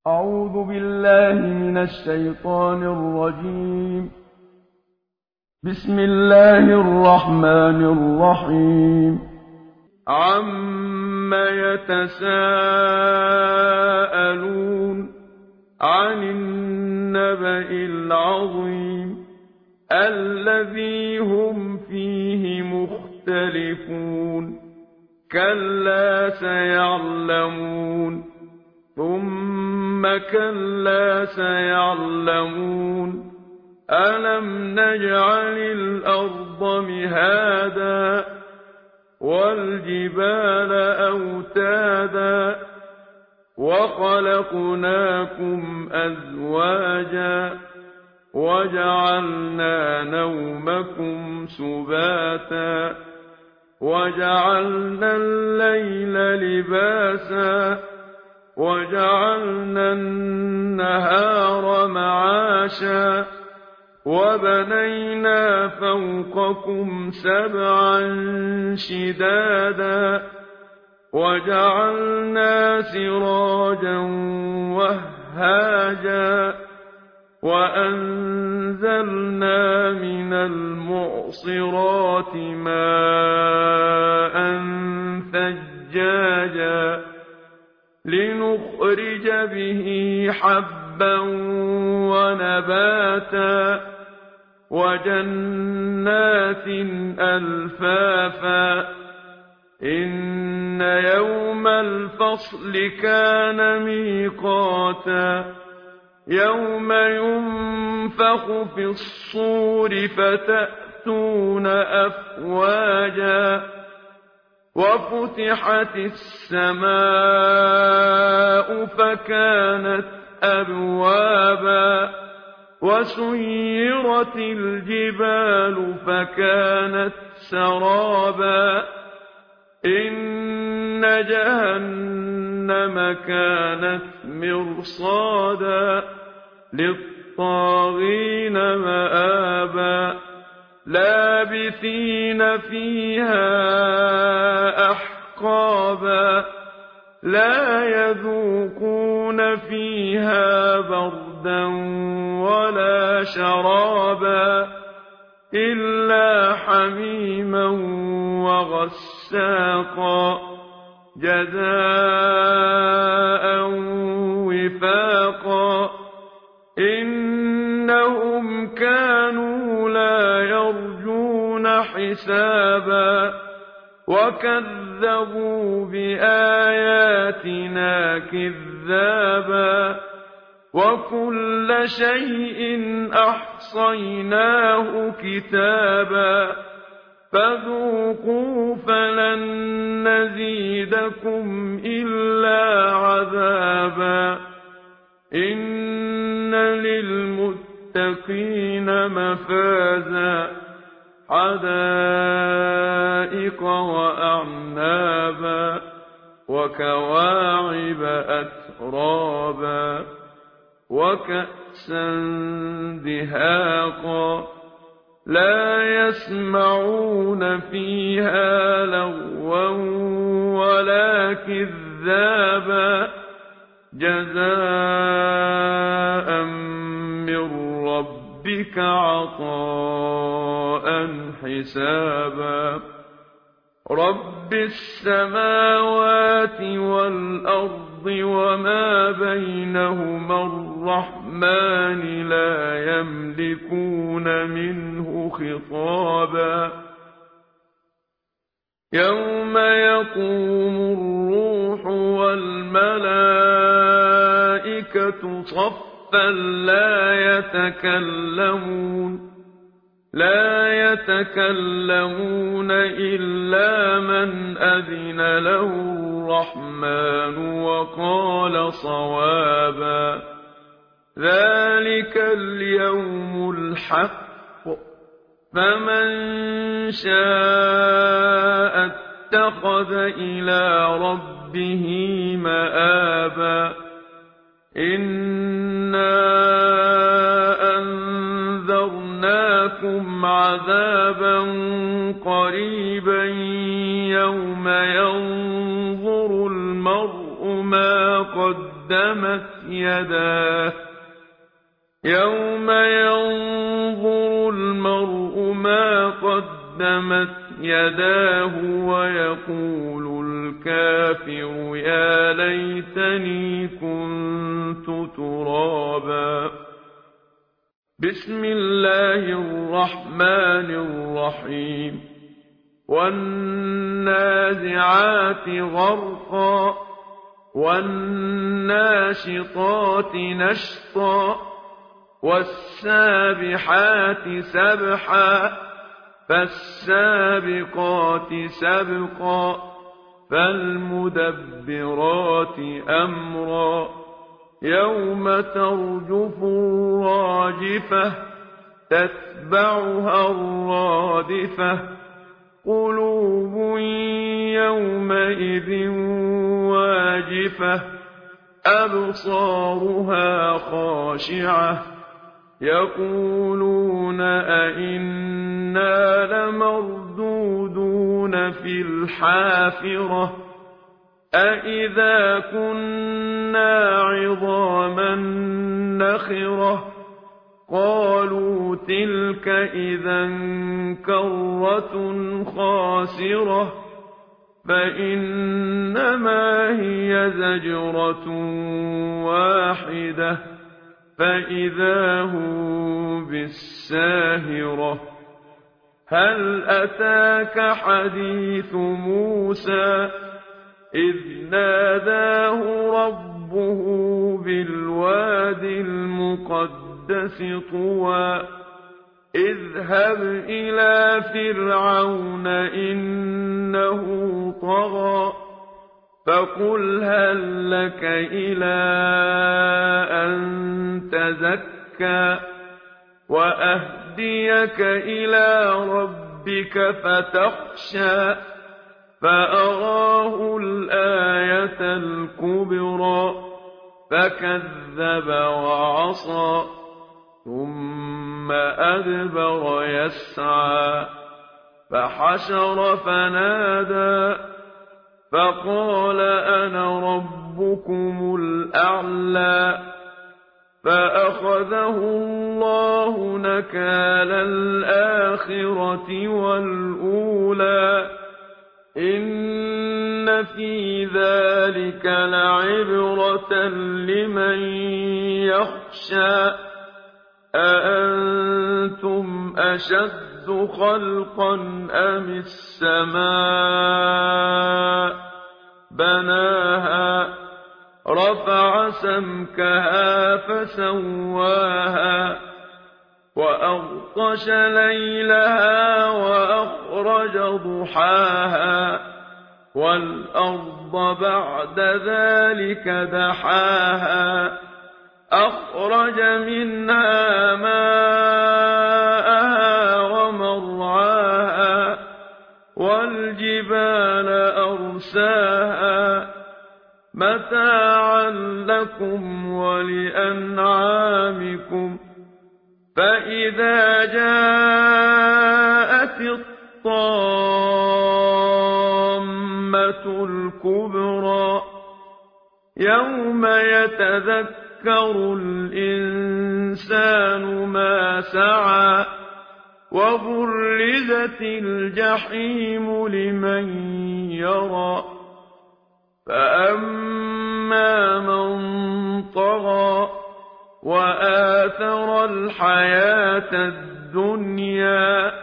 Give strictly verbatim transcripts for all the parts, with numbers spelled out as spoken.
أعوذ بالله من الشيطان الرجيم. بسم الله الرحمن الرحيم. عَمَّ يَتَسَاءَلُونَ عَنِ النَّبَإِ الْعَظِيمِ الَّذِي هُمْ فِيهِ مُخْتَلِفُونَ كَلَّا سَيَعْلَمُونَ ثُمَّ كَلَّا سَيَعْلَمُونَ أَلَمْ نَجْعَلِ الْأَرْضَ مِهَادًا وَالْجِبَالَ أَوْتَادًا وَخَلَقْنَاكُمْ أَزْوَاجًا وَجَعَلْنَا نَوْمَكُمْ سُبَاتًا وَجَعَلْنَا اللَّيْلَ لِبَاسًا وَجَعَلْنَا النَّهَارَ مَعَاشًا وَبَنَيْنَا فَوْقَكُمْ سَبْعًا شِدَادًا وَجَعَلْنَا سِرَاجًا وَهَّاجًا وَأَنزَلْنَا مِنَ الْمُعْصِرَاتِ مَاءً ثَجَّاجًا لِّنُخْرِجَ بِهِ حَبًّا وَنَبَاتًا وَجَنَّاتٍ أَلْفَافًا إِنَّ يَوْمَ الْفَصْلِ كَانَ مِيقَاتًا يَوْمَ يُنفَخُ فِي الصُّورِ فَتَأْتُونَ أَفْوَاجًا وَفُتِحَتِ السَّمَاءُ فَكَانَتْ أَبْوَابًا وَسُيِّرَتِ الْجِبَالُ فَكَانَتْ سَرَابًا إِنَّ جَهَنَّمَ كَانَتْ مِرْصَادًا لِّلطَّاغِينَ مَآبًا لَّابِثِينَ فِيهَا أَحْقَابًا لَّا يَذُوقُونَ فِيهَا بَرْدًا وَلَا شَرَابًا إِلَّا حَمِيمًا وَغَسَّاقًا جَزَاءً وِفَاقًا إِنَّهُمْ كَانُوا لَا يَرْجُونَ حِسَابًا وَكَذَّبُوا بِآيَاتِنَا كِذَّابًا وَكُلَّ شَيْءٍ أَحْصَيْنَاهُ كِتَابًا فَذُوقُوا فَلَن نَّزِيدَكُمْ إِلَّا عَذَابًا إِنَّ لِلْمُتَّقِينَ مَفَازًا حَدَائِقَ وَأَعْنَابًا وَكَوَاعِبَ أَتْرَابًا وَكَأْسًا دِهَاقًا لَّا يَسْمَعُونَ فِيهَا لَغْوًا وَلَا كِذَّابًا جَزَاءً مِّن رَّبِّكَ عَطَاءً حِسَابًا رَّبِّ السَّمَاوَاتِ وَالْأَرْضِ وَمَا بَيْنَهُمَا الرَّحْمَٰنِ لَا يَمْلِكُونَ مِنْهُ خِطَابًا يَوْمَ يَقُومُ الرُّوحُ وَالْمَلَائِكَةُ صَفًّا لَّا يَتَكَلَّمُونَ لا يتكلمون إلا من أذن له الرحمن وقال صوابا ذلك اليوم الحق فمن شاء اتخذ إلى ربه مآبا إنا أنذرناكم عذابا قريبا يوم ينظر المرء ما قدمت قدمت يداه يوم ينظر المرء ما قدمت يداه ويقول الكافر يا ليتني كنت ترابا. بسم الله الرحمن الرحيم. والنازعات غرقا والناشطات نشطا والسابحات سبحا فالسابقات سبقا فالمدبرات أمرا يوم ترجف الراجفة تتبعها الرادفة قلوب يومئذ واجفة أبصارها خاشعة يقولون أئنا لمردودون في الحافرة أئذا كنا عظاما نخرة قالوا تلك إذا كرة خاسرة فإنما هي زجرة واحدة فإذا هم بالساهرة. هل أتاك حديث موسى إذ ناداه ربه بالواد المقدس طوى اذهب إلى فرعون إنه طغى فقل هل لك إلى أن تزكى وأهديك إلى ربك فتخشى فأراه الآية الكبرى فكذب وعصى ثم أدبر يسعى فحشر فنادى فقال أنا ربكم الأعلى فأخذه الله نكال الآخرة والأولى إن في ذلك لعبرة لمن يخشى أأنتم أشد خلقا أم السماء بناها رفع سمكها فسواها وأغطش ليلها وأخرج ضحاها والأرض بعد ذلك دحاها أخرج منها ماءها ومرعاها والجبال أرساها متاعا لكم ولأنعامكم فإذا جاءت الطامة الكبرى يوم يتذكر الإنسان ما سعى وبرزت الجحيم لمن يرى فأما من طغى وآثر الحياة الدنيا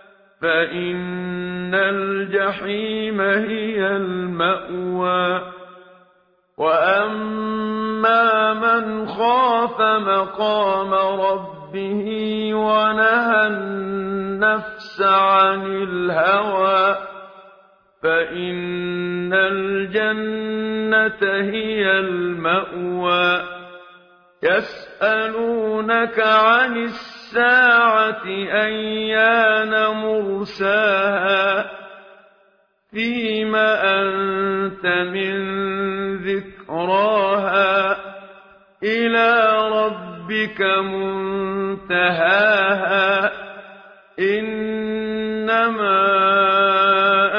فإن الجحيم هي المأوى وأما من خاف مقام ربه ونهى النفس عن الهوى فإن الجنة هي المأوى يسألونك عن الساعة أيان مرساها فيم أنت من ذكراها إلى ربك منتهاها إنما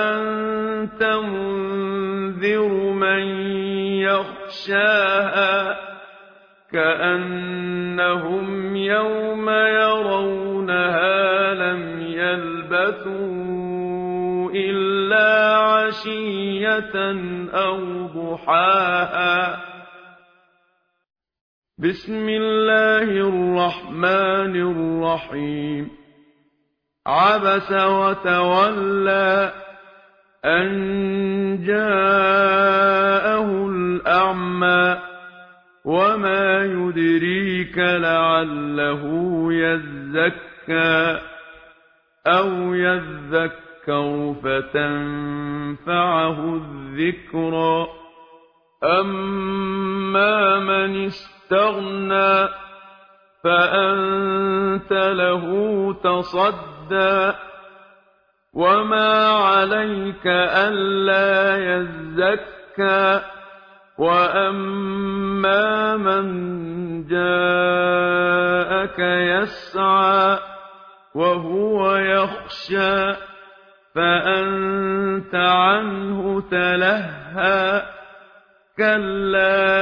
أنت منذر من يخشاها كأنهم يوم يرونها لم يلبثوا إلا عشية أو ضحاها. بسم الله الرحمن الرحيم. عبس وتولى أن جاءه الأعمى وما يدريك لعله يزكى أو يذكر فتنفعه الذكرى. أما من استغنى فأنت له تصدى وما عليك ألا يزكى. وأما من جاءك يسعى وهو يخشى فأنت عنه تلهى. كلا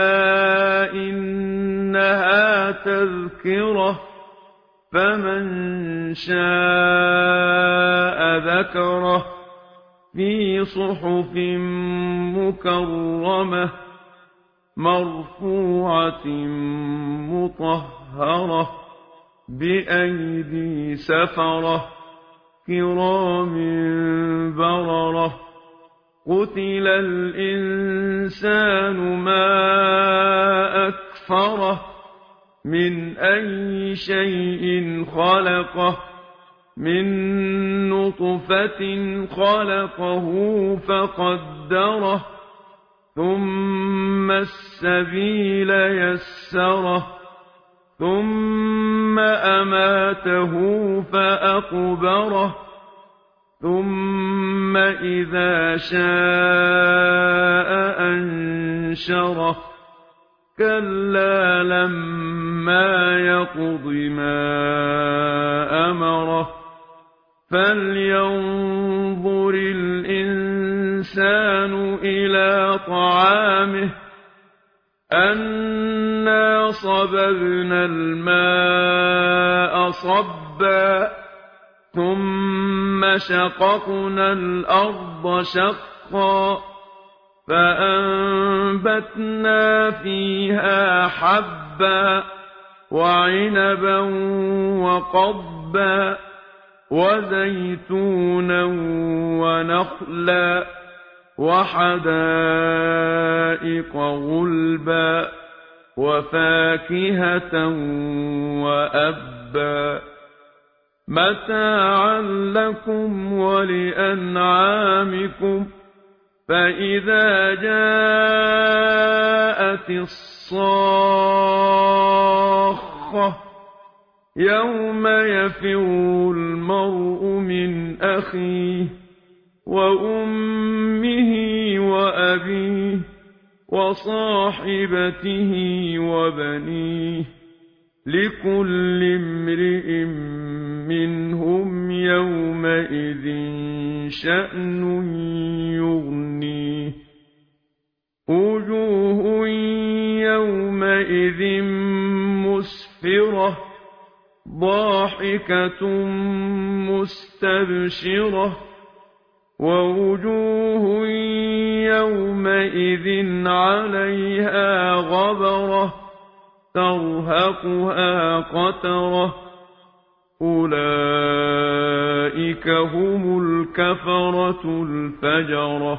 إنها تذكرة فمن شاء ذكره في صحف مكرمة مرفوعة مطهرة بأيدي سفرة كرام بررة. قتل الإنسان ما أكفره من أي شيء خلقه من نطفة خلقه فقدره ثم السبيل يسره ثم أماته فأقبره ثم إذا شاء أنشره. كلا لما يقض ما أمره فلينظر الإنسان إلى طعامه أنا صببنا الماء صبا ثم شققنا الأرض شقا فأنبتنا فيها حبا وعنبا وقضبا وزيتونا ونخلا وحدائق غلبا وفاكهة وأبا متاعا لكم ولأنعامكم. فإذا جاءت الصاخة يوم يفر المرء من أخيه وأمه وأبيه وصاحبته وبنيه لكل امرئ منهم يومئذ شأن يغنيه. وجوه يومئذ مسفرة ضاحكة مستبشرة ووجوه يومئذ عليها غبرة ترهقها قترة أولئك هم الكفرة الفجرة.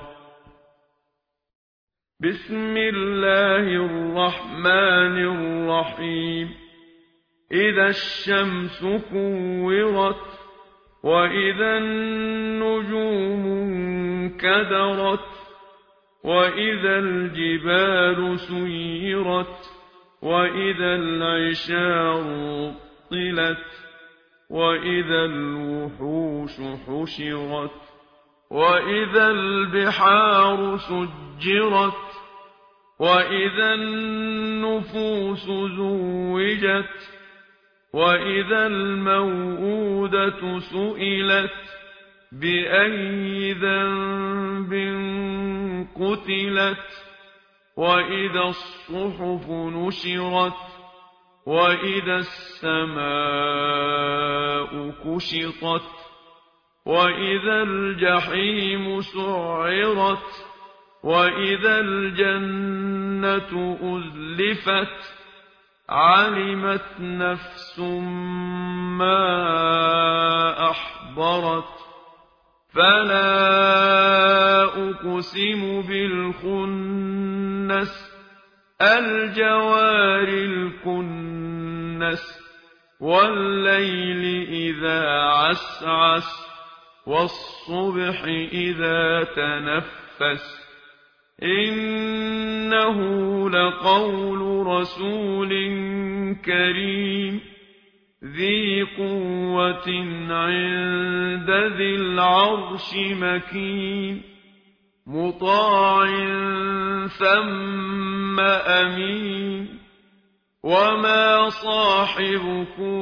بسم الله الرحمن الرحيم. إذا الشمس كورت وإذا النجوم انكدرت وإذا الجبال سيرت وإذا العشار طلت وإذا الوحوش حشرت وإذا البحار سجرت وإذا النفوس زوجت وإذا الموءودة سئلت بأي ذنب قتلت وإذا الصحف نشرت وإذا السماء كشطت وإذا الجحيم سعرت وإذا الجنة أزلفت علمت نفس ما أحضرت فلا أقسم بالخنس الجوار الكنس والليل إذا عسعس والصبح إذا تنفس إنه لقول رسول كريم ذي قوة عند ذي العرش مكين مطاع ثم أمين وما صاحبكم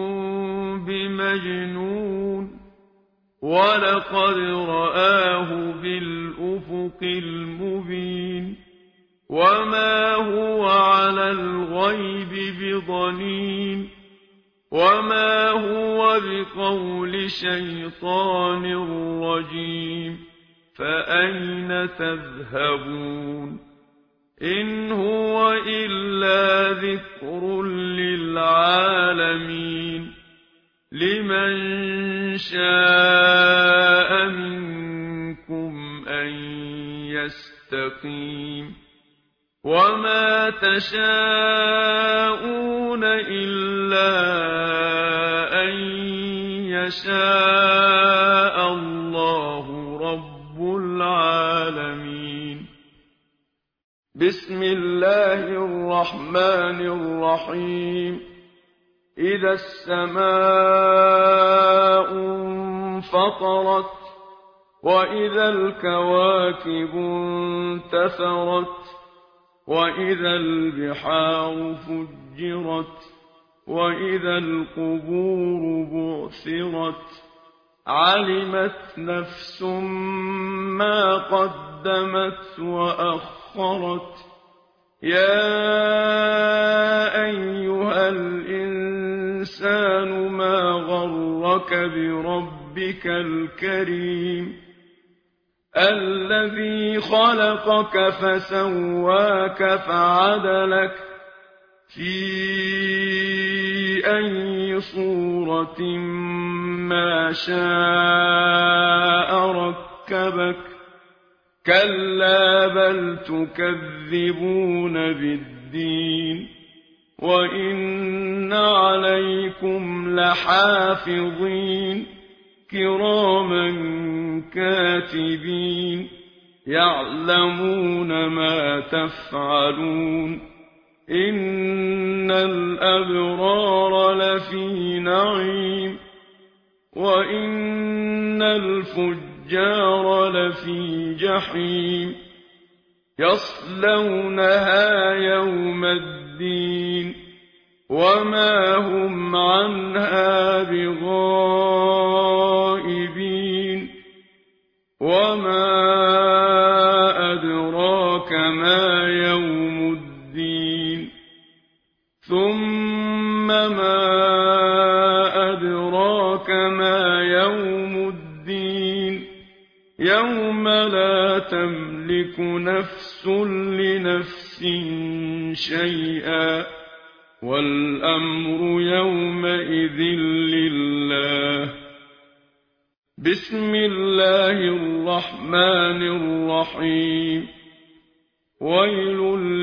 بمجنون ولقد رآه بالأفق المبين وما هو على الغيب بضنين وما هو بقول شيطان رجيم فأين تذهبون إن هو إلا ذكر للعالمين لمن شاء منكم أن يستقيم وما تشاءون إلا أن يشاء الله رب العالمين بسم الله الرحمن الرحيم إذا السماء انفطرت وإذا الكواكب انتثرت وإذا البحار فجرت وإذا القبور بعثرت علمت نفس ما قدمت وأخرت يا أيها الإنسان ما غرك بربك الكريم الذي خلقك فسواك فعدلك في أي صورة ما شاء ركبك كلا بل تكذبون بالدين وإن عليكم لحافظين كراما كاتبين يعلمون ما تفعلون إن الأبرار لفي نعيم وإن الفجار لفي جحيم يصلونها يوم الدين وما هم عنها بغائبين وما أدراك ما يوم الدين ثم ما أدراك ما يوم الدين يوم لا تملك نفس لنفس شيئا والأمر يومئذ لله بسم الله الرحمن الرحيم ويل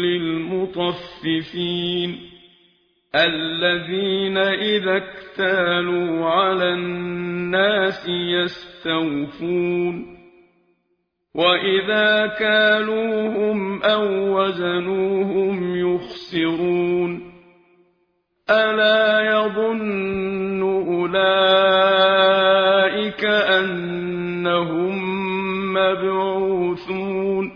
للمطففين الذين إذا اكتالوا على الناس يستوفون وإذا كالوهم أو وزنوهم يخسرون ألا يظن أولئك أنهم مبعوثون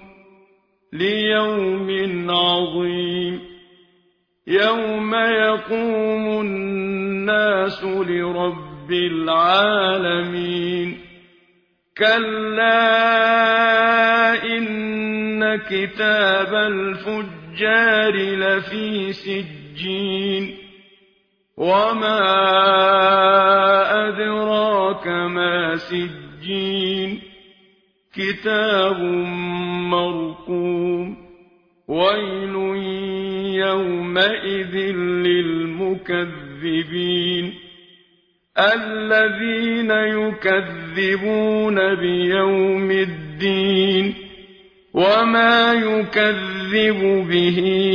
ليوم عظيم يوم يقوم الناس لرب العالمين كلا إن كتاب الفجار الفجار لفي سجين وما أدراك ما سجين كتاب مرقوم ويل يومئذ للمكذبين الذين يكذبون بيوم الدين وما يكذب به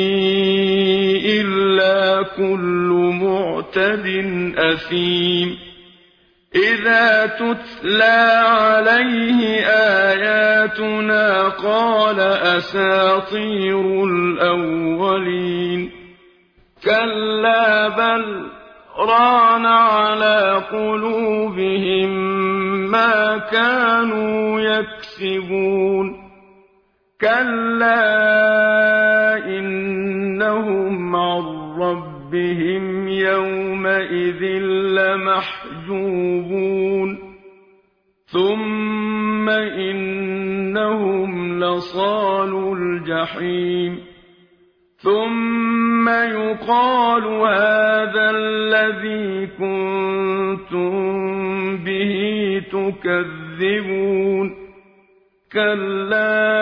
إلا كل معتد أثيم إذا تتلى عليه آياتنا قال أساطير الأولين كلا بل ران على قلوبهم ما كانوا يكسبون كلا إنهم عن ربهم يومئذ لمحجوبون ثم إنهم لصالو الجحيم ثم يقال هذا الذي كنتم به تكذبون كلا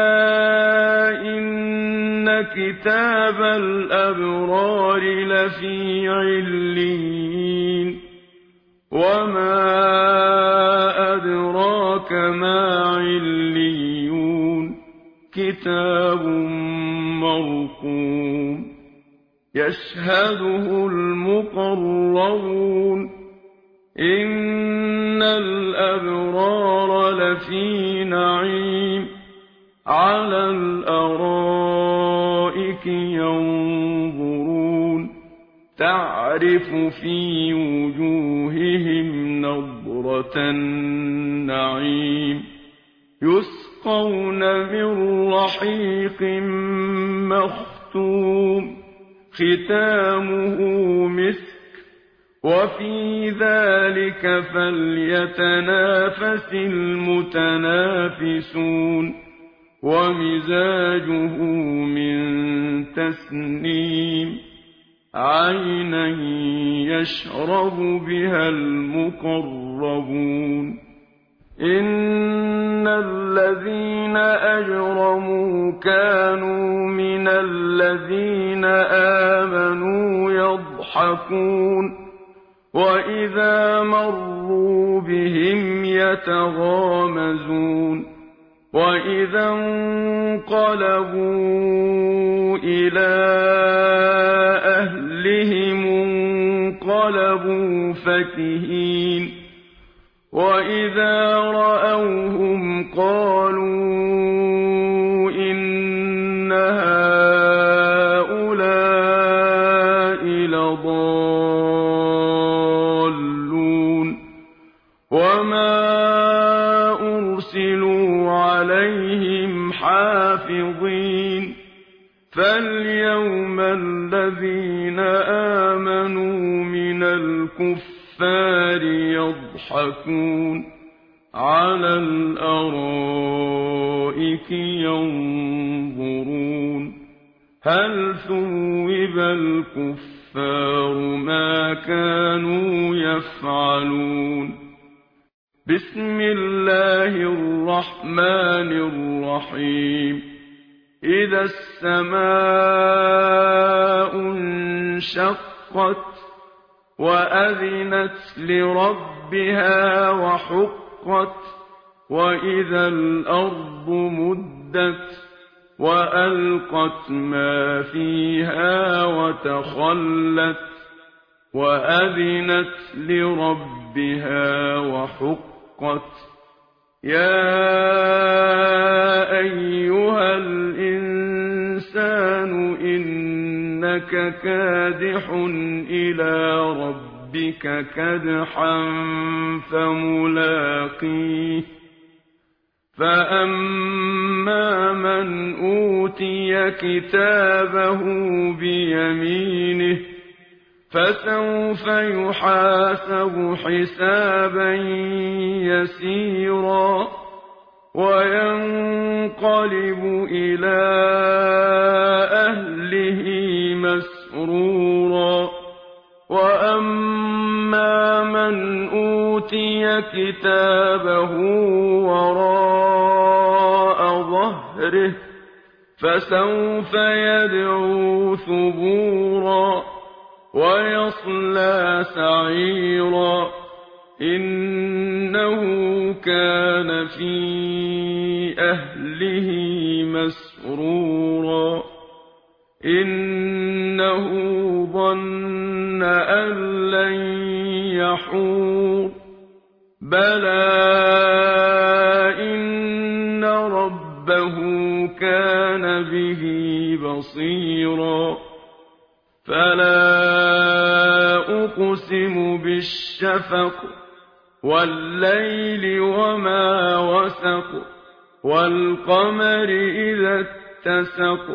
إن كتاب الأبرار لفي عليين وما أدراك ما عليون كتاب مرقوم يشهده المقربون إن الأبرار لفي نعيم على الأرائك ينظرون تعرف في وجوههم نضرة النعيم يسقون من رحيق مختوم ختامه مسك وفي ذلك فليتنافس المتنافسون ومزاجه من تسنيم عينا يشرب بها المقربون إن الذين أجرموا كانوا من الذين آمنوا يضحكون وإذا مروا بهم يتغامزون وإذا انقلبوا إلى أهلهم انقلبوا فكهين وإذا رأوهم قالوا إن هؤلاء لضالون وما أرسلوا عليهم حافظين فاليوم الذين آمنوا من الكفار يضحكون على الأرائك ينظرون هل ثوب الكفار ما كانوا يفعلون بسم الله الرحمن الرحيم إذا السماء انشقت وأذنت لربها وحقت وإذا الأرض مدت وألقت ما فيها وتخلت وأذنت لربها وحقت يا أيها الإنسان إنك كادح إلى ربك كدحا فملاقيه فأما من أوتي كتابه بيمينه فسوف يحاسب حسابا يسيرا وينقلب إلى أهله مسرورا وأما من أوتي كتابه وراء ظهره فسوف يدعو ثبورا ويصلى سعيرا إنه كان في أهله مسرورا إنه ظن أن لن يحور بلى إن ربه كان به بصيرا فلا أقسم بالشفق والليل وما وسق والقمر إذا اتسق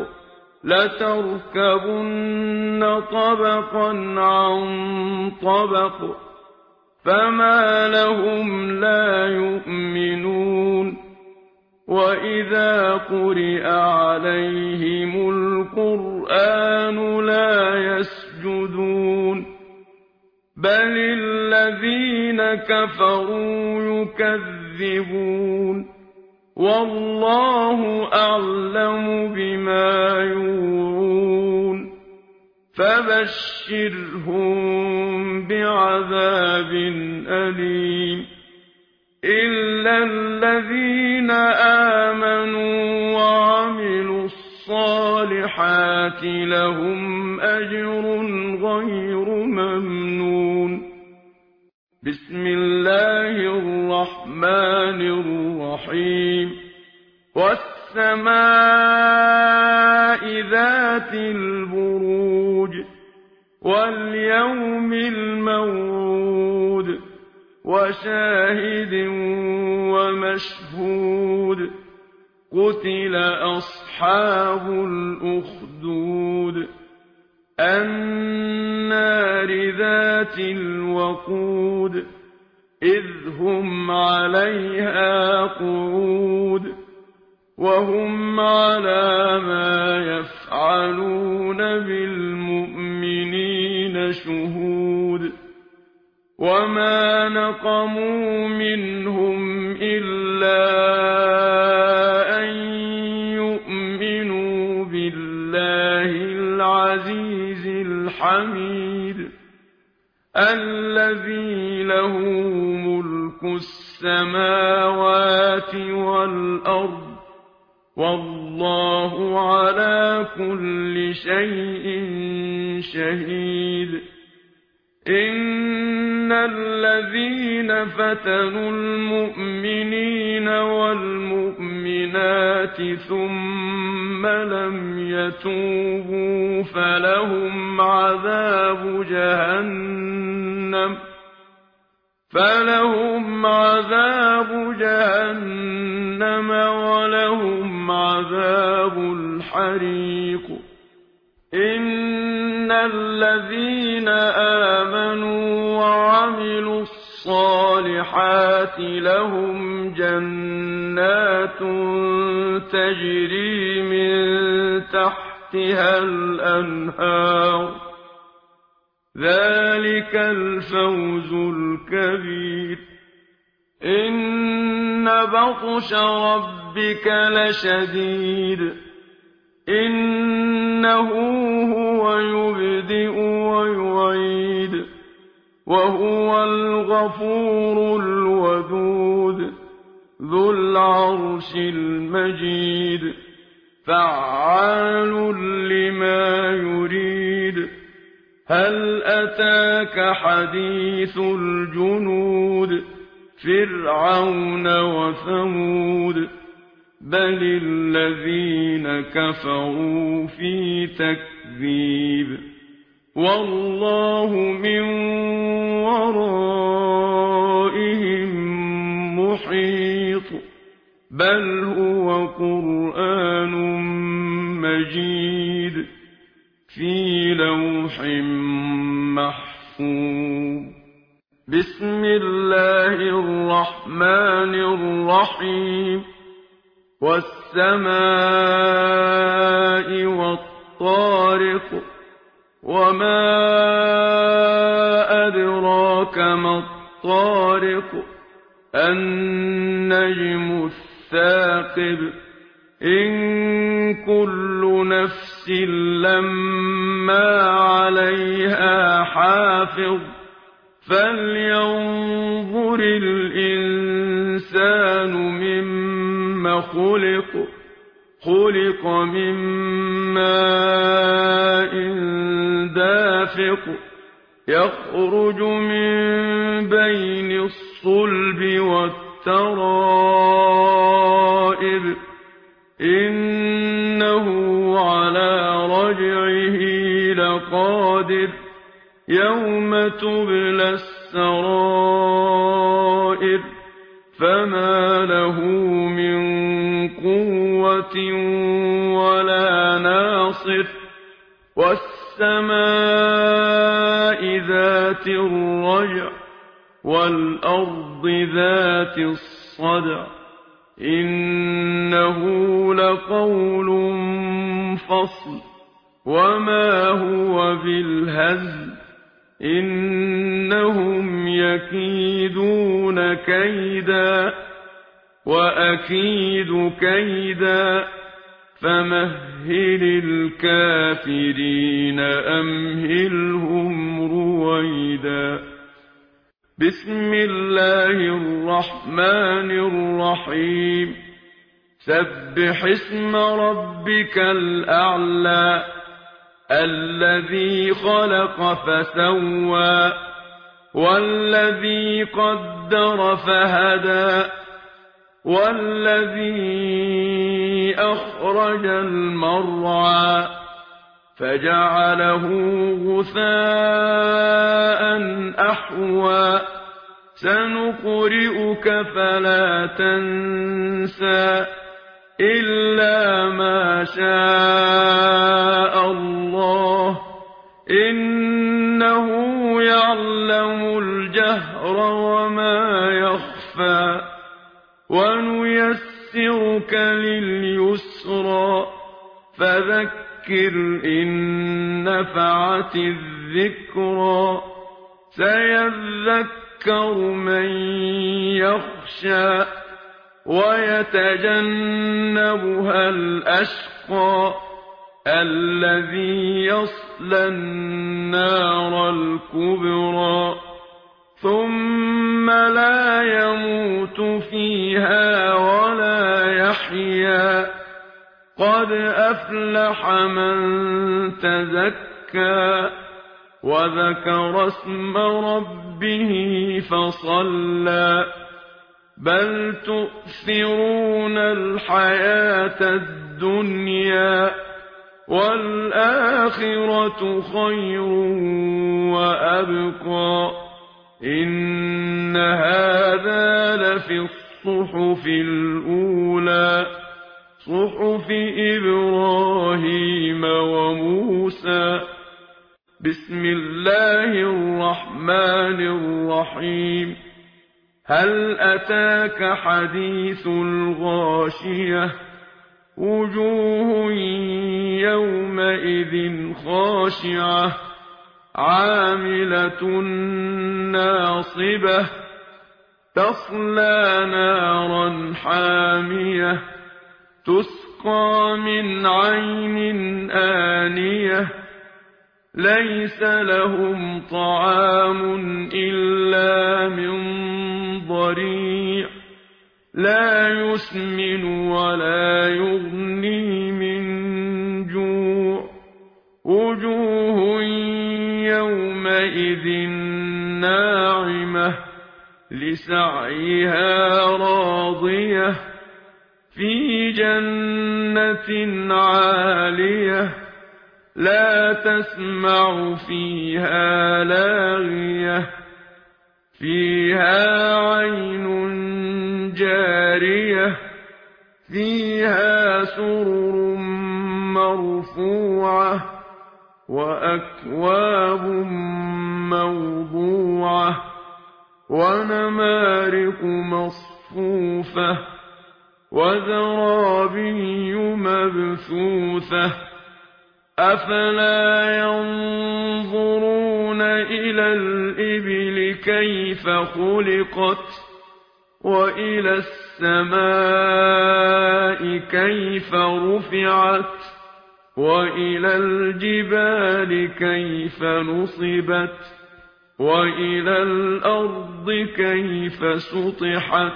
لتركبن طبقا عن طبق فما لهم لا يؤمنون وإذا قرئ عليهم القرآن لا يسجدون بل الذين كفروا يكذبون والله أعلم بما يوعون فبشرهم بعذاب أليم إلا الذين آمنوا وعملوا الصالحات لهم أجر غير ممنون بسم الله الرحمن الرحيم والسماء ذات البروج واليوم الموعود وشاهد ومشهود قتل أصحاب الأخدود النار ذات الوقود إذ هم عليها قعود وهم على ما يفعلون بالمؤمنين شهود وما نقموا منهم إلا أن يؤمنوا بالله العزيز الحميد الذي له ملك السماوات والأرض والله على كل شيء شهيد إن الذين فتنوا المؤمنين والمؤمنات ثم لم يتوبوا فلهم عذاب جهنم فلهم عذاب جهنم ولهم عذاب الحريق إن الذين آمنوا وعملوا الصالحات لهم جنات تجري من تحتها الأنهار ذلك الفوز الكبير إن بطش ربك لشديد إنه هو يبدئ ويعيد وهو الغفور الودود ذو العرش المجيد فعال لما يريد هل أتاك حديث الجنود فرعون وثمود بل الذين كفروا في تكذيب والله من ورائهم محيط بل هو قرآن مجيد في لوح محفوظ بسم الله الرحمن الرحيم والسماء والطارق وما أدراك ما الطارق النجم الثاقب إن كل نفس لما عليها حافظ فلينظر الإنسان مما خلق خلق من ماء دافق يخرج من بين الصلب والترائب إنه على رجعه لقادر يوم تبلى السرائر فما له من قوة ولا ناصر والسماء ذات الرجع والأرض ذات الصدع إنه لقول فصل وما هو بالهزل إنهم يكيدون كيدا وأكيد كيدا فمهل الكافرين أمهلهم رويدا بسم الله الرحمن الرحيم سبح اسم ربك الأعلى الذي خلق فسوى والذي قدر فهدى والذي أخرج المرعى فجعله غثاء أحوى سنقرئك فلا تنسى إلا ما شاء الله إنه يعلم الجهر وما يخفى ونيسرك لليسرى فذكر إن نفعت الذكرى سيذكر من يخشى ويتجنبها الأشقى الذي يصلى النار الكبرى ثم لا يموت فيها ولا يحيا قد أفلح من تزكى وذكر اسم ربه فصلى بل تؤثرون الحياة الدنيا والآخرة خير وأبقى إن هذا لفي الصحف الأولى صحف إبراهيم وموسى بسم الله الرحمن الرحيم هل أتاك حديث الغاشية وجوه يومئذ خاشعة عاملة ناصبة تصلى نارا حامية تسقى من عين آنية ليس لهم طعام إلا من ضريع لا يسمن ولا يغني من جوع وجوه يومئذ ناعمة لسعيها راضية في جنة عالية لا تسمع فيها لاغية فيها عين جارية فيها سرر مرفوعة وأكواب موضوعة ونمارق مصفوفة وزرابي مبثوثة أفلا ينظرون إلى الإبل كيف خلقت وإلى السماء كيف رفعت وإلى الجبال كيف نصبت وإلى الأرض كيف سطحت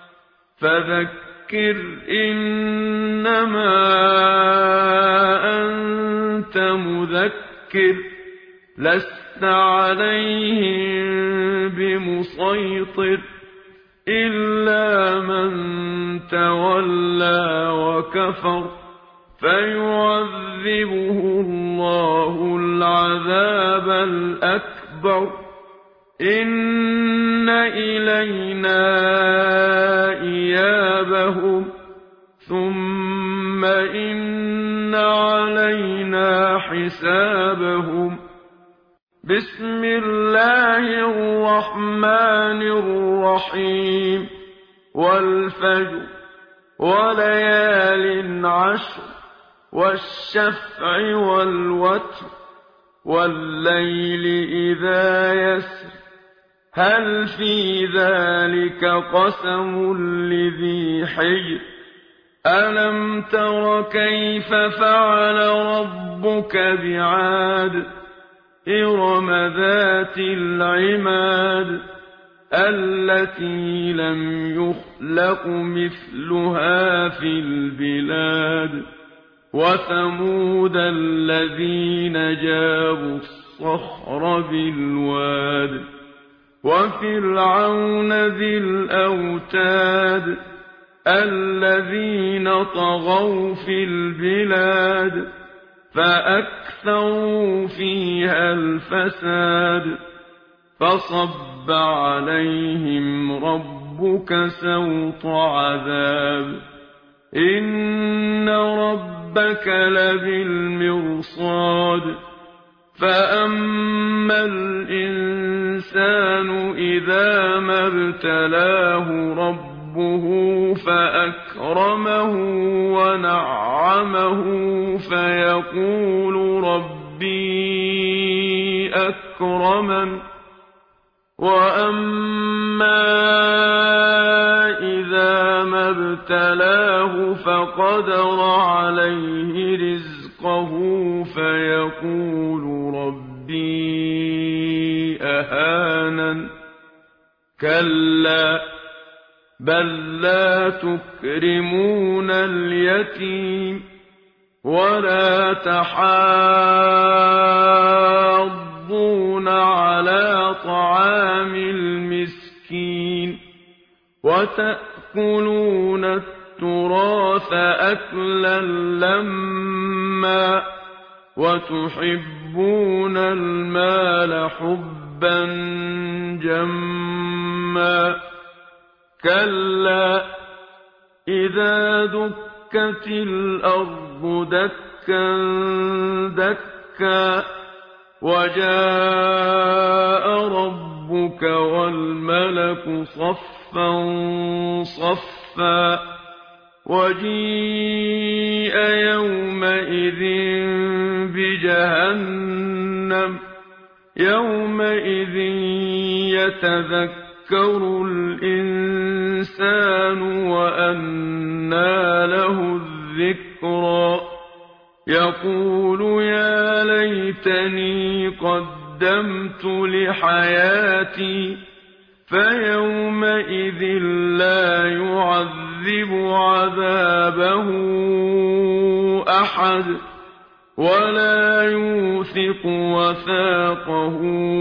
فذكر إنما أنت مذكر لست عليهم بمسيطر إلا من تولى وكفر فيعذبه الله العذاب الأكبر إن إلينا إيابهم ثم إن علينا حسابهم بسم الله الرحمن الرحيم والفجر وليال عشر والشفع والوتر والليل إذا يسر هل في ذلك قسم لذي حجر ألم تر كيف فعل ربك بعاد إرم ذات العماد التي لم يخلق مثلها في البلاد وثمود الذين جابوا الصخر بالواد وفرعون ذي الأوتاد الذين طغوا في البلاد فأكثروا فيها الفساد فصب عليهم ربك سوط عذاب إن ربك لبالمرصاد فأما الإنسان إذا ما ابتلاه ربه فأكرمه ونعمه فيقول ربي أكرمن وأما إذا ما ابتلاه فقدر عليه رزقه فيقول ربي أهانن كلا بل لا تكرمون اليتيم ولا تحاضون على طعام المسكين وتأكلون التراث أكلا لما وتحبون المال حبا جما كلا إذا دكت الأرض دكا دكا وجاء ربك والملك صفا صفا وجيء يومئذ بجهنم يومئذ يتذكر الإنسان وأنى له الذكرى يقول يا ليتني قدمت لحياتي فيومئذ لا يعذب عذابه أحد ولا يوثق وثاقه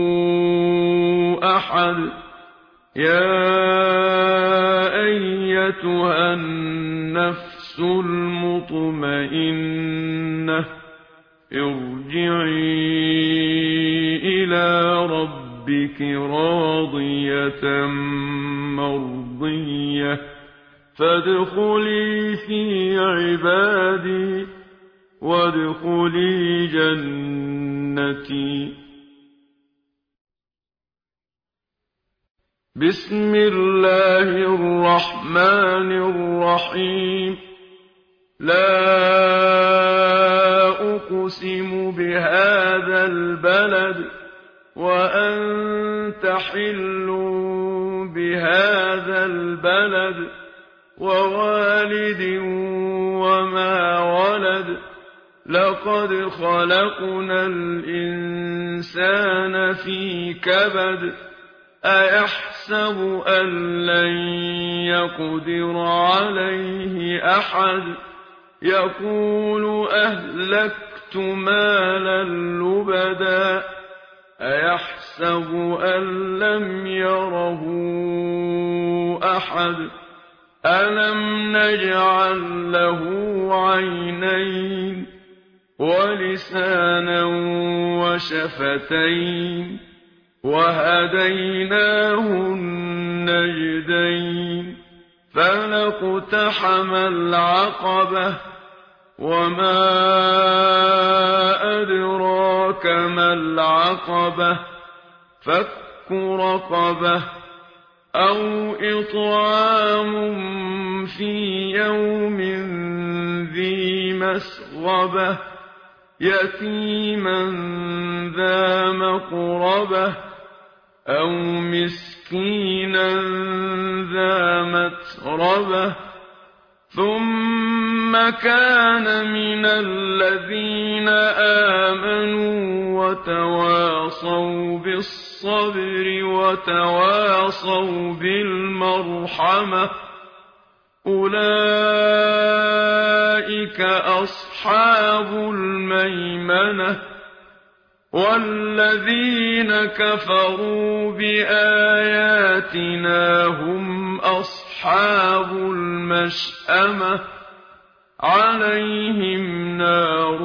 أحد يا أيتها النفس المطمئنة ارجعي إلى ربك راضية مرضية فادخلي في عبادي وادخلي جنتي. بسم الله الرحمن الرحيم لا أقسم بهذا البلد وأنت حل بهذا البلد ووالد وما ولد لقد خلقنا الإنسان في كبد أيحسب أن لن يقدر عليه أحد يقول أهلكت مالا لبدا أيحسب أن لم يره أحد ألم نجعل له عينين ولسانا وشفتين وهديناه النجدين فلاقتحم العقبة وما أدراك ما العقبة فك رقبة أو إطعام في يوم ذي مسغبة يتيما ذا مقربة أو مسكينا ذا متربة ثم كان من الذين آمنوا وتواصوا بالصبر وتواصوا بالمرحمة أولئك أصحاب الميمنة والذين كفروا بآياتنا هم أصحاب المشأمة عليهم نار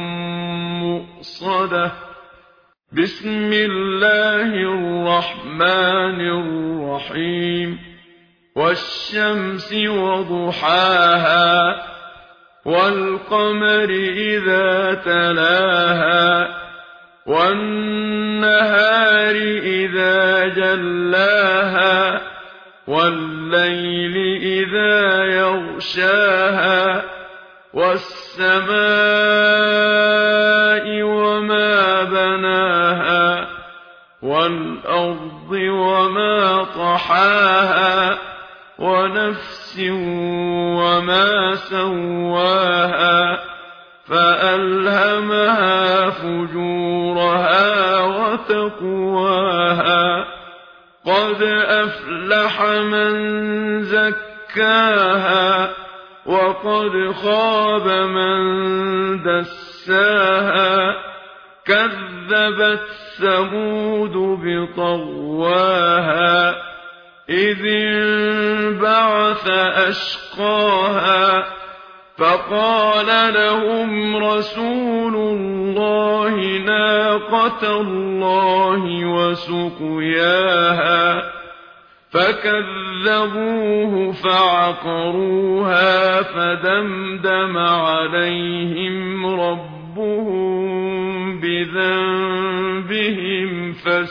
مؤصدة بسم الله الرحمن الرحيم والشمس وضحاها والقمر إذا تلاها والنهار إذا جلاها والليل إذا يغشاها والسماء وما بناها والأرض وما طحاها ونفس وما سواها فألهمها فجورها وتقواها قد أفلح من زكاها وقد خاب من دساها كذبت ثمود بطغواها إذ انبعث أشقاها فقال لهم رسول الله ناقة الله وسقياها فكذبوه فعقروها فدمدم عليهم ربهم بذنبهم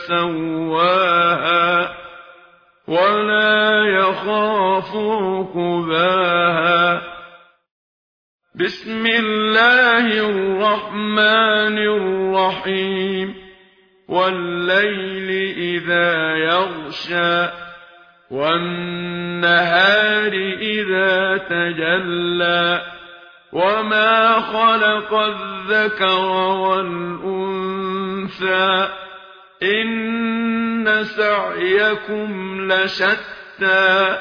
فسواها ولا يخاف عقباها بسم الله الرحمن الرحيم والليل إذا يغشى والنهار إذا تجلى وما خلق الذكر والأنثى إن سعيكم لشتى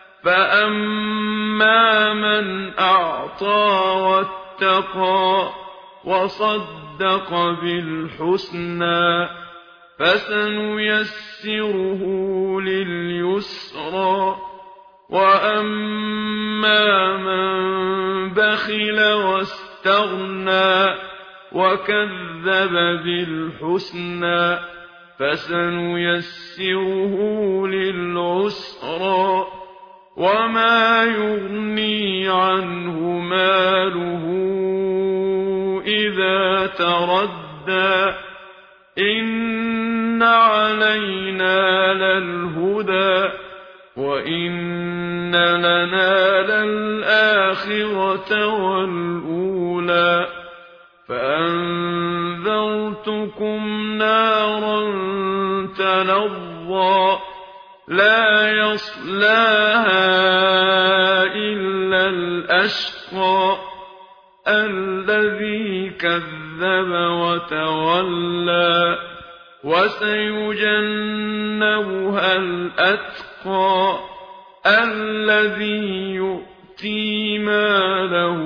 فأما من أعطى واتقى وصدق بالحسنى فسنيسره لليسرى وأما من بخل واستغنى وكذب بالحسنى فسنيسره للعسرى وما يغني عنه ماله إذا تردى إن إن علينا للهدى وإن لنا للآخرة والأولى فأنذرتكم نارا تلظى لا يصلاها إلا الأشقى الذي كذب وتولى وسيجنبها الأتقى الذي يؤتي ماله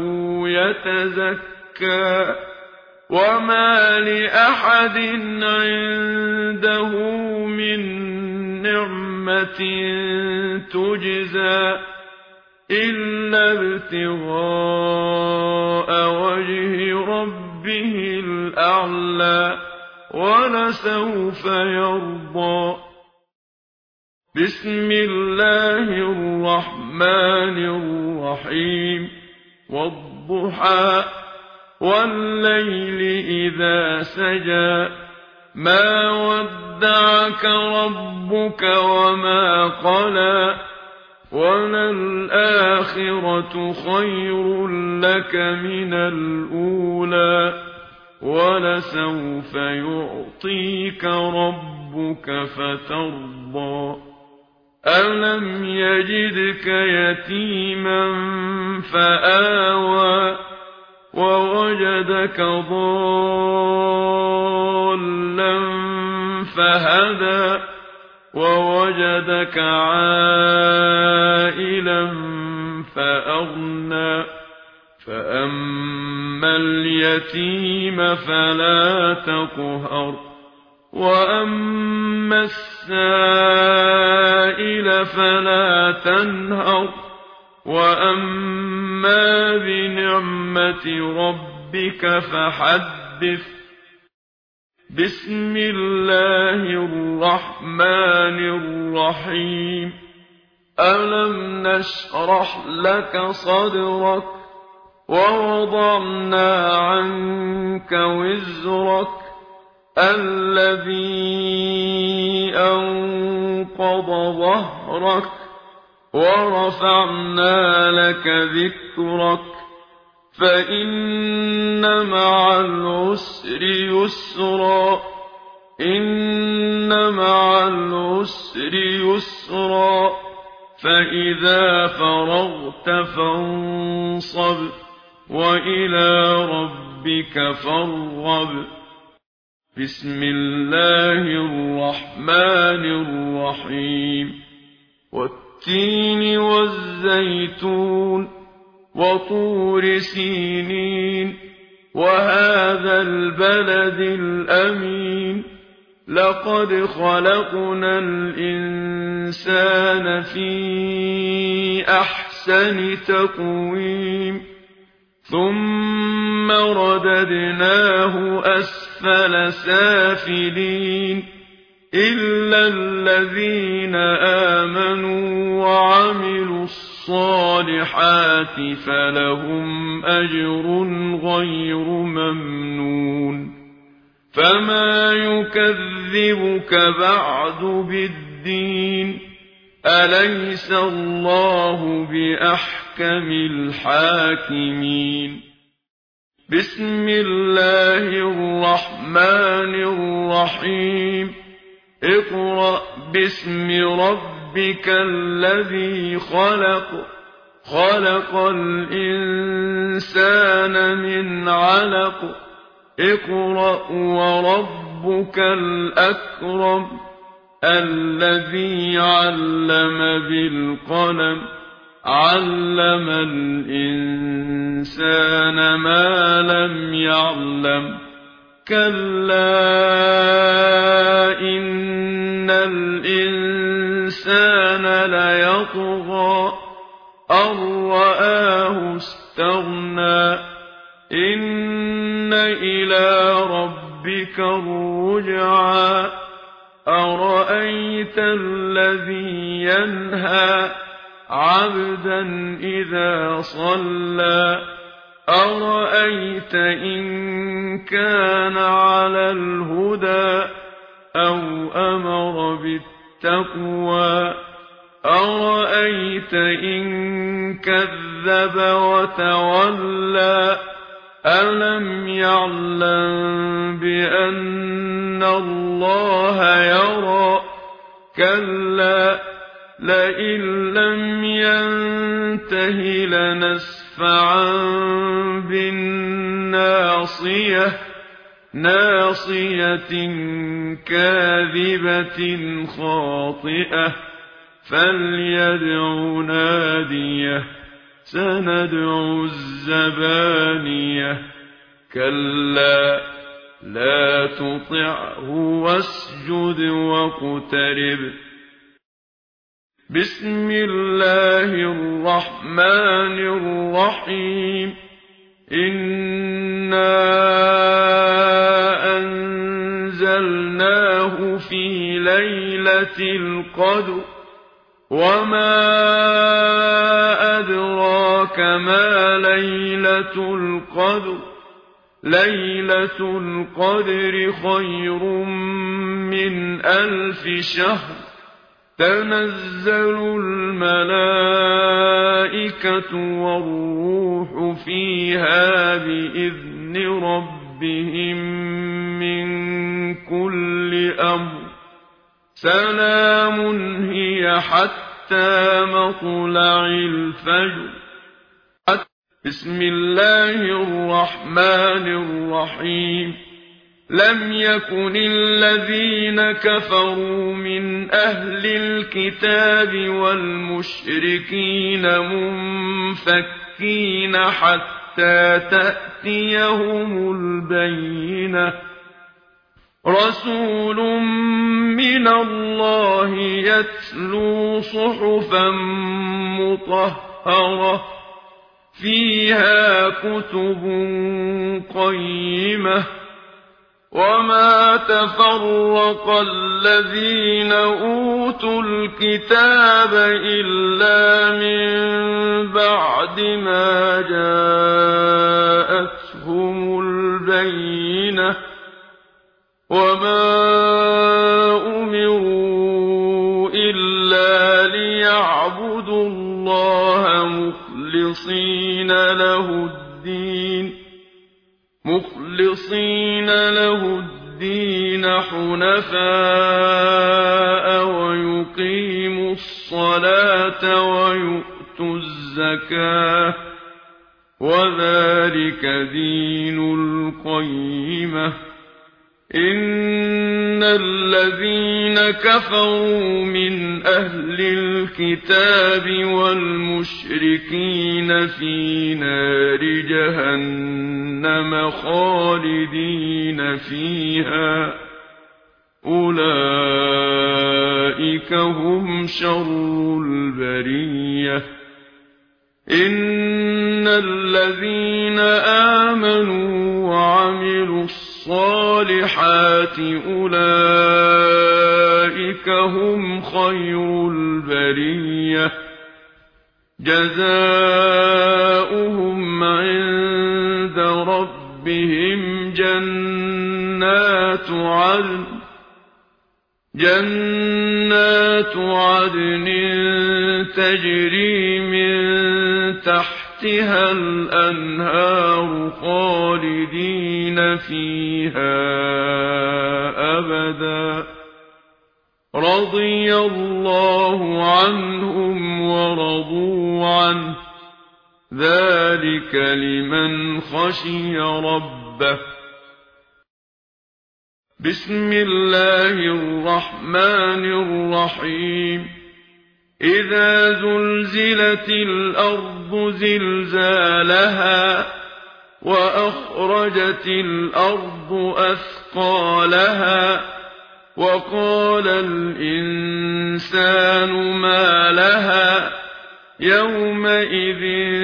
يتزكى وما لأحد عنده من نعمة تجزى إلا ابتغاء وجه ربه الأعلى ولسوف يرضى. بسم الله الرحمن الرحيم والضحى والليل إذا سجى ما ودعك ربك وما قلى وللآخرة خير لك من الأولى ولسوف يعطيك ربك فترضى. ألم يجدك يتيما فآوى ووجدك ضالا فهدى ووجدك عائلا فأغنى فأما اليتيم فلا تقهر وأما السائل فلا تنهر وأما بنعمة ربك فحدث. بسم الله الرحمن الرحيم ألم نشرح لك صدرك ووضعنا عنك وزرك الذي أنقض ظهرك ورفعنا لك ذكرك فإن مع العسر يسرا إن مع العسر يسرا فإذا فرغت فانصب وإلى ربك فارغب. بسم الله الرحمن الرحيم والتين والزيتون وطور سينين وهذا البلد الأمين لقد خلقنا الإنسان في أحسن تقويم ثم رددناه أسفل سافلين إلا الذين آمنوا وعملوا الصالحات فلهم أجر غير ممنون. فما يكذبك بعد بالدين أليس الله بأحكم الحاكمين. بسم الله الرحمن الرحيم اقرأ باسم ربك الذي خلق خلق الإنسان من علق اقرأ وربك الأكرم الذي علم بالقلم علم الإنسان ما لم يعلم كلا إن الإنسان ليطغى أن رآه استغنى إن إلى ربك الرجعى أرأيت الذي ينهى عبدا إذا صلى أرأيت إن كان على الهدى أو أمر بالتقوى أرأيت إن كذب وتولى ألم يعلم بأن الله يرى كلا لئن لم ينته لنسفعا بالناصية ناصية كاذبة خاطئة فليدع ناديه سندع الزبانية كلا لا تطعه واسجد واقترب بسم الله الرحمن الرحيم إنا أنزلناه في ليلة القدر وما أدراك ما ليلة القدر ليلة القدر خير من ألف شهر تنزل الملائكة والروح فيها بإذن ربهم من كل أمر سلام هي حتى مطلع الفجر بسم الله الرحمن الرحيم لم يكن الذين كفروا من أهل الكتاب والمشركين منفكين حتى تأتيهم البينة رسول من الله يتلو صحفا مطهرة فيها كتب قيمة وما تفرق الذين أوتوا الكتاب إلا من بعد ما جاءتهم البينة وما أمروا إلا ليعبدوا الله مخلصين له الدين مخلصين له الدين حنفاء ويقيموا الصلاة ويؤتوا الزكاة وذلك دين القيمة إن الذين كفروا من أهل الكتاب والمشركين في نار جهنم خالدين فيها أولئك هم شر البرية إن الذين آمنوا وعملوا الصالحات أولئك هم خير البرية جزاؤهم عند ربهم جنات عدن جنات عدن تجري من تحتها الأنهار خالدين فيها أبدا رضي الله عنهم ورضوا عنه ذلك لمن خشي ربه بسم الله الرحمن الرحيم إذا زلزلت الأرض زلزالها وأخرجت الأرض أثقالها وقال الإنسان ما لها يومئذ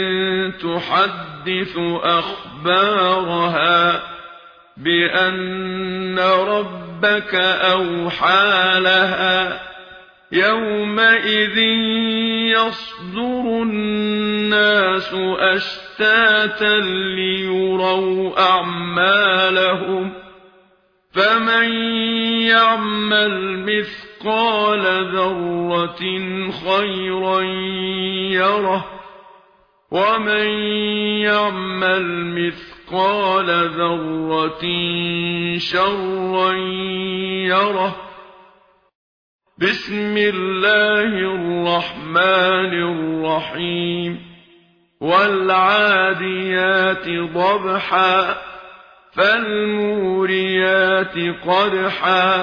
تحدث أخبارها بأن ربك أوحى لها يومئذ يصدر الناس أشتاتا ليروا أعمالهم فمن يعمل مثقال ذرة خيرا يره ومن يعمل مثقال ذرة شرا يره. بسم الله الرحمن الرحيم. والعاديات ضبحا فالموريات قدحا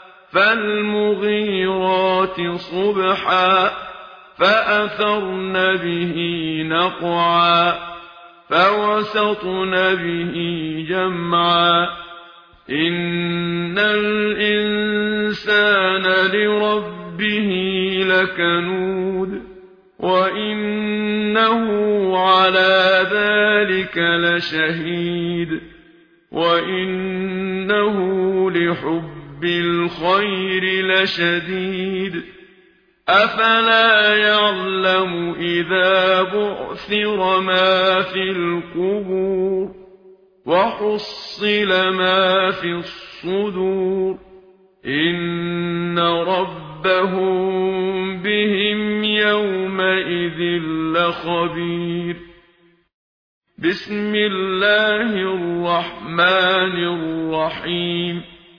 فالمغيرات صبحا فأثرن به نقعا فوسطن به جمعا. إن الإنسان لربه لكنود وإنه على ذلك لشهيد وإنه لحب الخير لشديد. أفلا يعلم إذا بعثر ما في القبور وحصل ما في الصدور إن ربهم بهم يومئذ لخبير. بسم الله الرحمن الرحيم.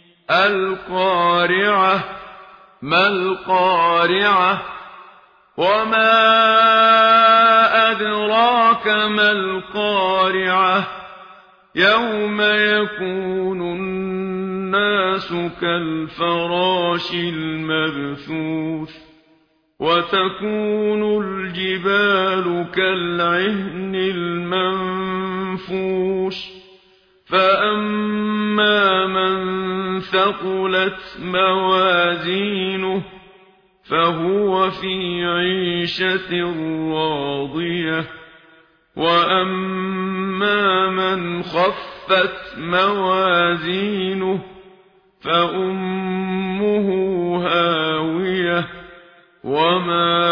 القارعة ما القارعة وما أدراك ما القارعة يوم يكون الناس كالفراش المبثوث وتكون الجبال كالعهن المنفوش. فأما من ثقلت موازينه فهو في عيشة راضية وأما من خفت موازينه فأمه هاوية وما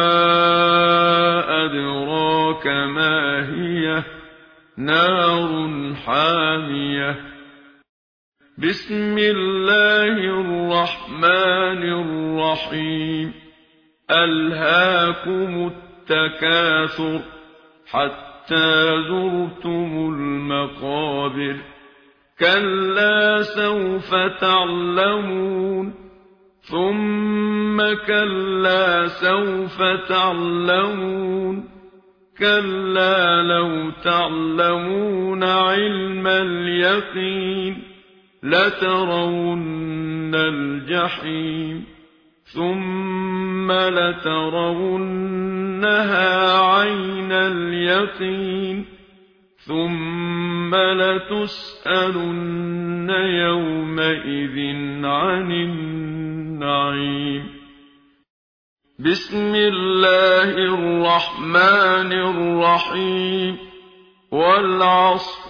أدراك ما هي نار حامية. بسم الله الرحمن الرحيم. ألهاكم التكاثر حتى زرتم المقابر كلا سوف تعلمون ثم كلا سوف تعلمون كلا لو تعلمون علم اليقين لترون الجحيم ثم لترونها عين اليقين ثم لتسألن يومئذ عن النعيم. بسم الله الرحمن الرحيم. والعصر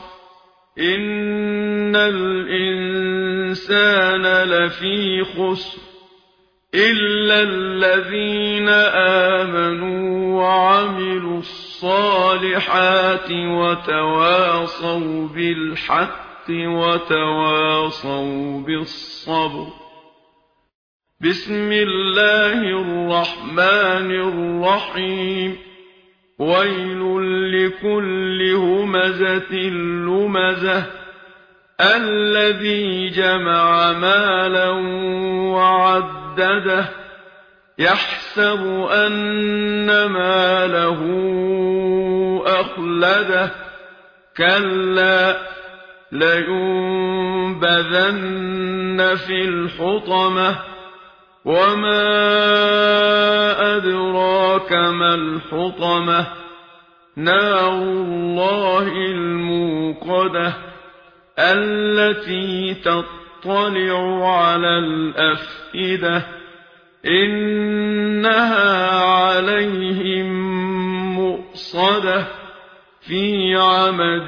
إن الإنسان لفي خسر إلا الذين آمنوا وعملوا الصالحات وتواصوا بالحق وتواصوا بالصبر. بسم الله الرحمن الرحيم. ويل لكل همزة لمزة الذي جمع مالا وعدده يحسب أن ماله أخلده كلا لينبذن في الحطمة وما أدراك ما الحطمة نار الله الموقدة التي تطلع على الأفئدة إنها عليهم مؤصدة في عمد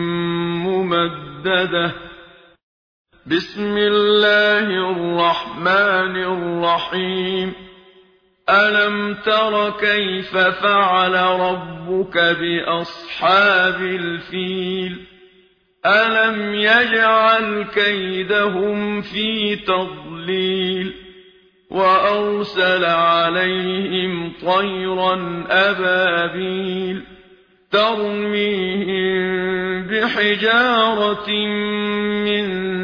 ممددة. بسم الله الرحمن الرحيم. ألم تر كيف فعل ربك بأصحاب الفيل ألم يجعل كيدهم في تضليل وأرسل عليهم طيرا أبابيل ترميهم بحجارة من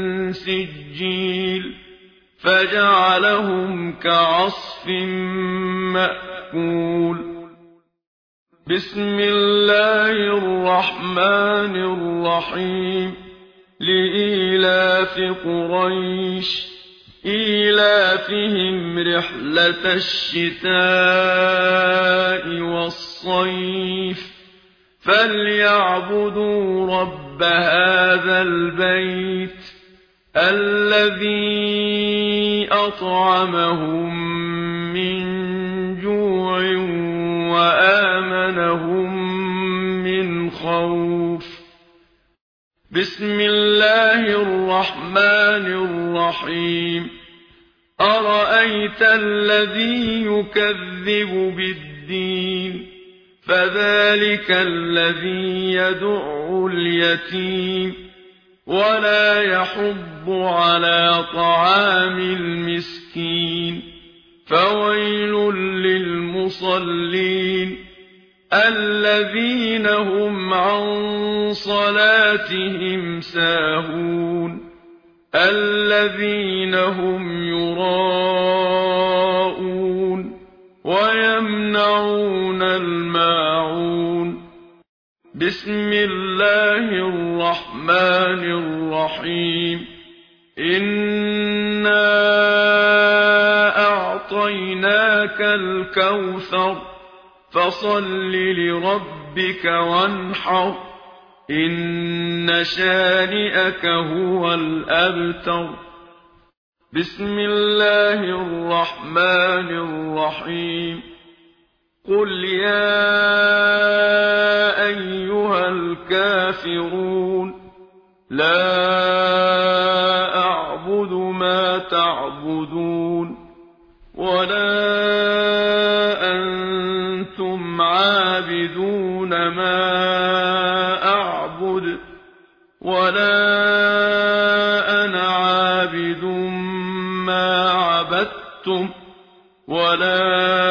سجيل فجعلهم كعصف مأكول بسم الله الرحمن الرحيم لإيلاف قريش إيلافهم رحلة الشتاء والصيف فليعبدوا رب هذا البيت الذي أطعمهم من جوع وآمنهم من خوف بسم الله الرحمن الرحيم أرأيت الذي يكذب بالدين فذلك الذي يدع اليتيم ولا يحض على طعام المسكين فويل للمصلين الذين هم عن صلاتهم ساهون الذين هم يراءون ويمنعون الماعون بسم الله الرحمن الرحيم إنا أعطيناك الكوثر فصل لربك وانحر إن شانئك هو الأبتر بسم الله الرحمن الرحيم قل يا أيها الكافرون لا أعبد ما تعبدون ولا أنتم عابدون ما أعبد ولا أنا عابد ما عبدتم ولا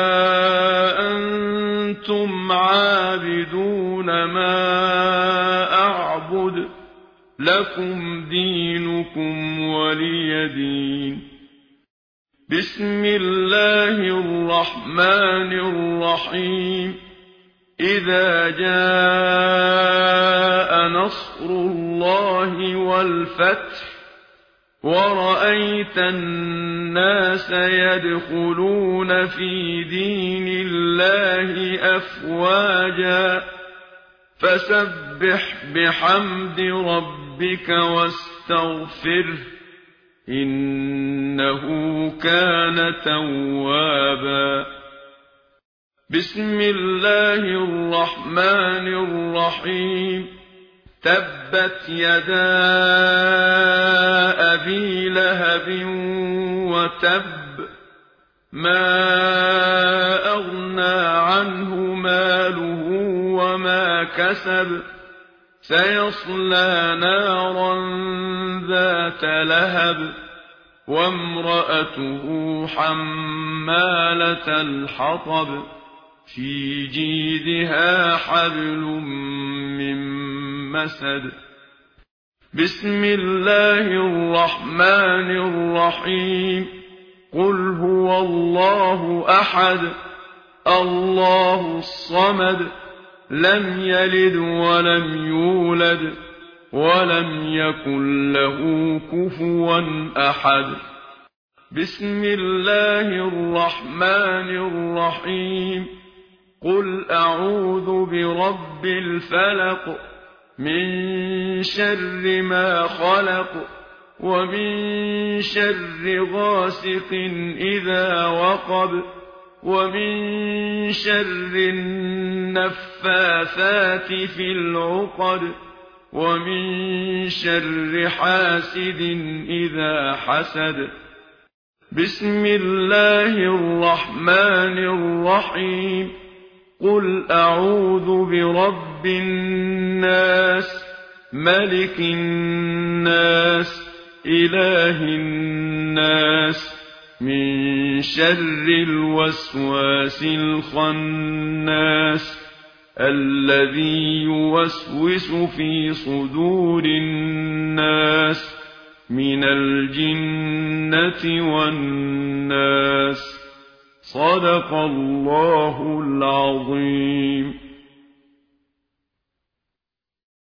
أنتم عابدون ما أعبد لكم دينكم ولي دين بسم الله الرحمن الرحيم إذا جاء نصر الله والفتح ورأيت الناس يدخلون في دين الله أفواجا فسبح بحمد ربك واستغفره إنه كان توابا بسم الله الرحمن الرحيم تبت يدا أبي لهب وتب ما أغنى عنه ماله وما كسب سيصلى نارا ذات لهب وامرأته حمالة الحطب في جيدها حبل من مسد بسم الله الرحمن الرحيم قل هو الله أحد الله الصمد لم يلد ولم يولد ولم يكن له كفوا أحد بسم الله الرحمن الرحيم قل أعوذ برب الفلق من شر ما خلق ومن شر غاسق إذا وقب ومن شر النفاثات في العقد ومن شر حاسد إذا حسد بسم الله الرحمن الرحيم قل أعوذ برب الناس ملك الناس إله الناس من شر الوسواس الخناس الذي يوسوس في صدور الناس من الجنة والناس. صدق الله العظيم.